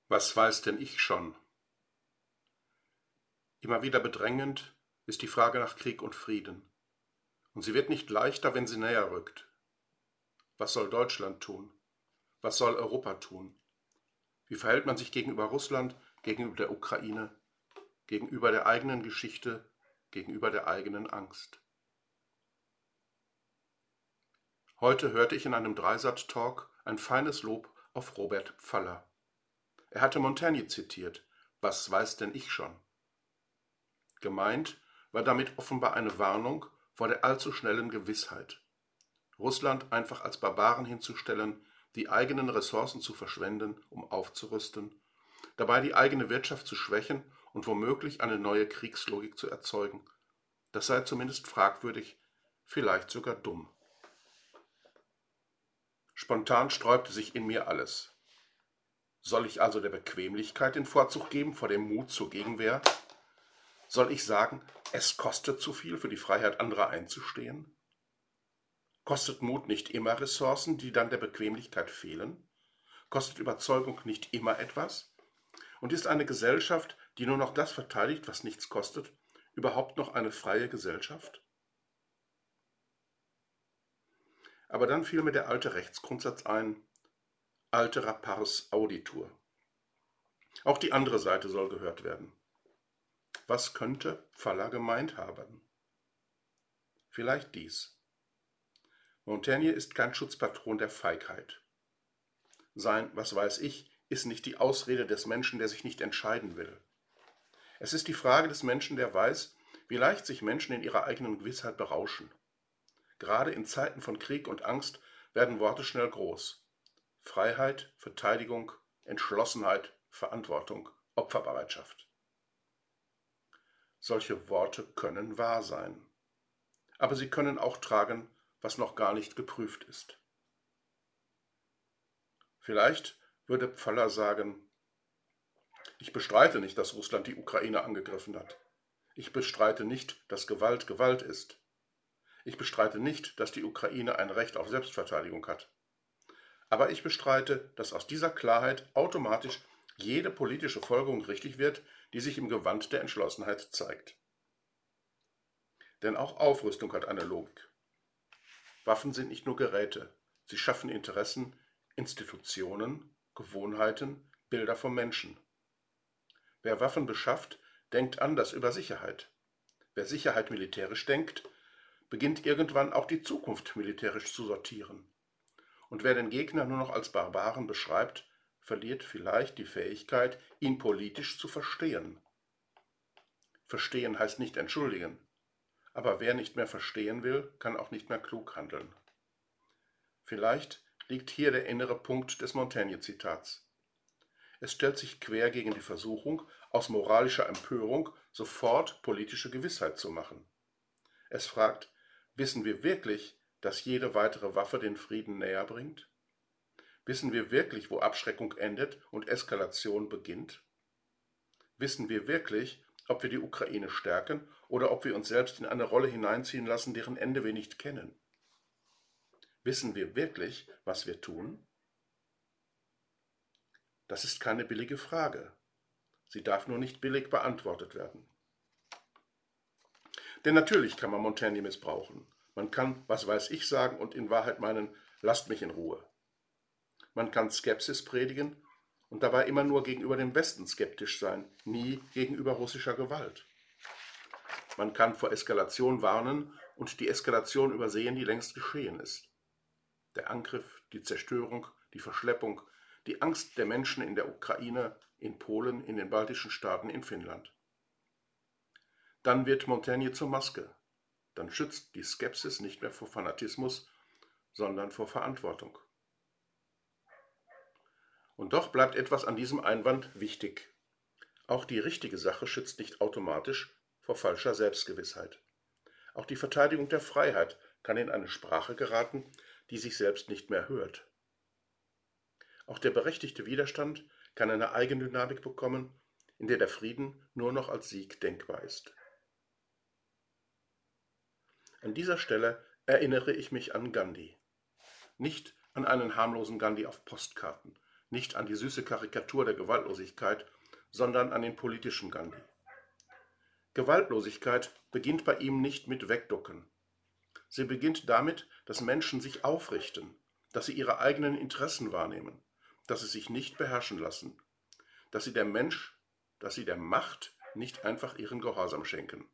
Was weiß denn ich schon? Immer wieder bedrängend ist die Frage nach Krieg und Frieden. Und sie wird nicht leichter, wenn sie näher rückt. Was soll Deutschland tun? Was soll Europa tun? Wie verhält man sich gegenüber Russland, gegenüber der Ukraine, gegenüber der eigenen Geschichte, gegenüber der eigenen Angst? Heute hörte ich in einem Dreisat-Talk ein feines Lob auf Robert Pfaller. Er hatte Montaigne zitiert. Was weiß denn ich schon? Gemeint war damit offenbar eine Warnung vor der allzu schnellen Gewissheit. Russland einfach als Barbaren hinzustellen, die eigenen Ressourcen zu verschwenden, um aufzurüsten, dabei die eigene Wirtschaft zu schwächen und womöglich eine neue Kriegslogik zu erzeugen. Das sei zumindest fragwürdig, vielleicht sogar dumm. Spontan sträubte sich in mir alles. Soll ich also der Bequemlichkeit den Vorzug geben vor dem Mut zur Gegenwehr? Soll ich sagen, es kostet zu viel, für die Freiheit anderer einzustehen? Kostet Mut nicht immer Ressourcen, die dann der Bequemlichkeit fehlen? Kostet Überzeugung nicht immer etwas? Und ist eine Gesellschaft, die nur noch das verteidigt, was nichts kostet, überhaupt noch eine freie Gesellschaft? Aber dann fiel mir der alte Rechtsgrundsatz ein, altera pars auditur. Auch die andere Seite soll gehört werden. Was könnte Pfaller gemeint haben? Vielleicht dies. Montaigne ist kein Schutzpatron der Feigheit. Sein Was weiß ich ist nicht die Ausrede des Menschen, der sich nicht entscheiden will. Es ist die Frage des Menschen, der weiß, wie leicht sich Menschen in ihrer eigenen Gewissheit berauschen. Gerade in Zeiten von Krieg und Angst werden Worte schnell groß. Freiheit, Verteidigung, Entschlossenheit, Verantwortung, Opferbereitschaft. Solche Worte können wahr sein. Aber sie können auch tragen, was noch gar nicht geprüft ist. Vielleicht würde Pfaller sagen, ich bestreite nicht, dass Russland die Ukraine angegriffen hat. Ich bestreite nicht, dass Gewalt Gewalt ist. Ich bestreite nicht, dass die Ukraine ein Recht auf Selbstverteidigung hat. Aber ich bestreite, dass aus dieser Klarheit automatisch jede politische Folgerung richtig wird, die sich im Gewand der Entschlossenheit zeigt. Denn auch Aufrüstung hat eine Logik. Waffen sind nicht nur Geräte, sie schaffen Interessen, Institutionen, Gewohnheiten, Bilder vom Menschen. Wer Waffen beschafft, denkt anders über Sicherheit. Wer Sicherheit militärisch denkt, beginnt irgendwann auch die Zukunft militärisch zu sortieren. Und wer den Gegner nur noch als Barbaren beschreibt, verliert vielleicht die Fähigkeit, ihn politisch zu verstehen. Verstehen heißt nicht entschuldigen, aber wer nicht mehr verstehen will, kann auch nicht mehr klug handeln. Vielleicht liegt hier der innere Punkt des Montaigne-Zitats. Es stellt sich quer gegen die Versuchung, aus moralischer Empörung sofort politische Gewissheit zu machen. Es fragt, wissen wir wirklich, dass jede weitere Waffe den Frieden näher bringt? Wissen wir wirklich, wo Abschreckung endet und Eskalation beginnt? Wissen wir wirklich, ob wir die Ukraine stärken oder ob wir uns selbst in eine Rolle hineinziehen lassen, deren Ende wir nicht kennen? Wissen wir wirklich, was wir tun? Das ist keine billige Frage. Sie darf nur nicht billig beantwortet werden. Denn natürlich kann man Montaigne missbrauchen. Man kann, was weiß ich sagen und in Wahrheit meinen, lasst mich in Ruhe. Man kann Skepsis predigen und dabei immer nur gegenüber dem Westen skeptisch sein, nie gegenüber russischer Gewalt. Man kann vor Eskalation warnen und die Eskalation übersehen, die längst geschehen ist. Der Angriff, die Zerstörung, die Verschleppung, die Angst der Menschen in der Ukraine, in Polen, in den baltischen Staaten, in Finnland. Dann wird Montaigne zur Maske. Dann schützt die Skepsis nicht mehr vor Fanatismus, sondern vor Verantwortung. Und doch bleibt etwas an diesem Einwand wichtig. Auch die richtige Sache schützt nicht automatisch vor falscher Selbstgewissheit. Auch die Verteidigung der Freiheit kann in eine Sprache geraten, die sich selbst nicht mehr hört. Auch der berechtigte Widerstand kann eine Eigendynamik bekommen, in der der Frieden nur noch als Sieg denkbar ist. An dieser Stelle erinnere ich mich an Gandhi. Nicht an einen harmlosen Gandhi auf Postkarten, nicht an die süße Karikatur der Gewaltlosigkeit, sondern an den politischen Gandhi. Gewaltlosigkeit beginnt bei ihm nicht mit Wegducken. Sie beginnt damit, dass Menschen sich aufrichten, dass sie ihre eigenen Interessen wahrnehmen, dass sie sich nicht beherrschen lassen, dass sie der Macht nicht einfach ihren Gehorsam schenken.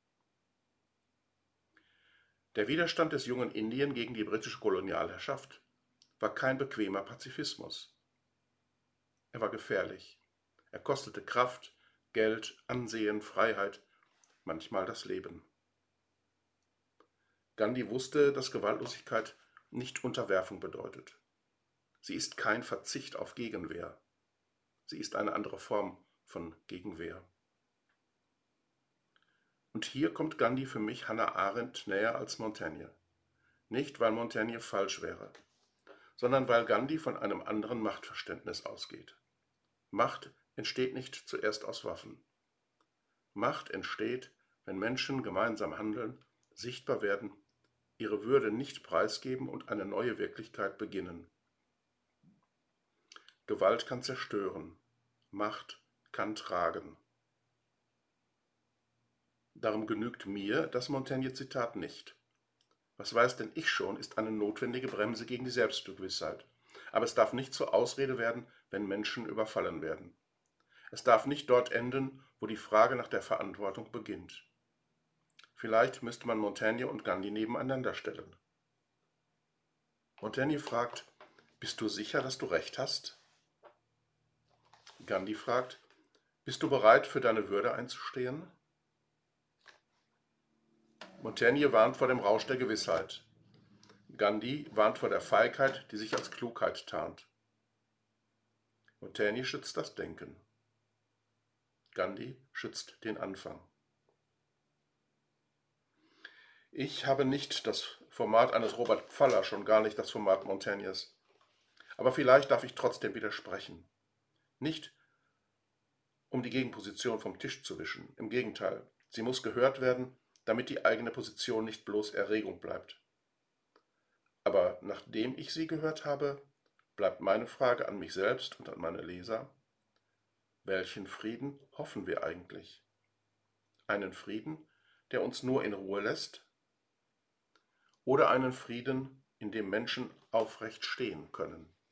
Der Widerstand des jungen Indien gegen die britische Kolonialherrschaft war kein bequemer Pazifismus. Er war gefährlich. Er kostete Kraft, Geld, Ansehen, Freiheit, manchmal das Leben. Gandhi wusste, dass Gewaltlosigkeit nicht Unterwerfung bedeutet. Sie ist kein Verzicht auf Gegenwehr. Sie ist eine andere Form von Gegenwehr. Und hier kommt Gandhi für mich Hannah Arendt näher als Montaigne. Nicht, weil Montaigne falsch wäre, sondern weil Gandhi von einem anderen Machtverständnis ausgeht. Macht entsteht nicht zuerst aus Waffen. Macht entsteht, wenn Menschen gemeinsam handeln, sichtbar werden, ihre Würde nicht preisgeben und eine neue Wirklichkeit beginnen. Gewalt kann zerstören, Macht kann tragen. Darum genügt mir das Montaigne-Zitat nicht. Was weiß denn ich schon, ist eine notwendige Bremse gegen die Selbstgewissheit. Aber es darf nicht zur Ausrede werden, wenn Menschen überfallen werden. Es darf nicht dort enden, wo die Frage nach der Verantwortung beginnt. Vielleicht müsste man Montaigne und Gandhi nebeneinander stellen. Montaigne fragt, bist du sicher, dass du recht hast? Gandhi fragt, bist du bereit, für deine Würde einzustehen? Montaigne warnt vor dem Rausch der Gewissheit. Gandhi warnt vor der Feigheit, die sich als Klugheit tarnt. Montaigne schützt das Denken. Gandhi schützt den Anfang. Ich habe nicht das Format eines Robert Pfaller, schon gar nicht das Format Montaignes. Aber vielleicht darf ich trotzdem widersprechen. Nicht, um die Gegenposition vom Tisch zu wischen. Im Gegenteil, sie muss gehört werden, damit die eigene Position nicht bloß Erregung bleibt. Aber nachdem ich sie gehört habe, bleibt meine Frage an mich selbst und an meine Leser: Welchen Frieden hoffen wir eigentlich? Einen Frieden, der uns nur in Ruhe lässt? Oder einen Frieden, in dem Menschen aufrecht stehen können?